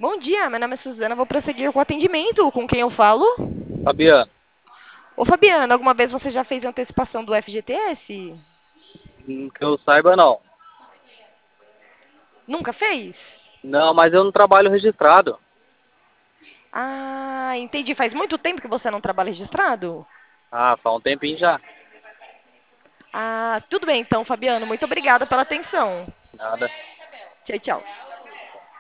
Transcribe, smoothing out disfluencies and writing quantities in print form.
Bom dia, meu nome é Suzana, vou prosseguir com o atendimento. Com quem eu falo? Fabiano, Ô Fabiano, alguma vez você já fez antecipação do FGTS? que eu saiba não. Nunca fez? Não, mas eu não trabalho registrado. Ah, entendi. Faz muito tempo que você não trabalha registrado? Ah, faz um tempinho já. Ah, tudo bem então, Fabiano. Muito obrigada pela atenção. Nada. Tchau, tchau.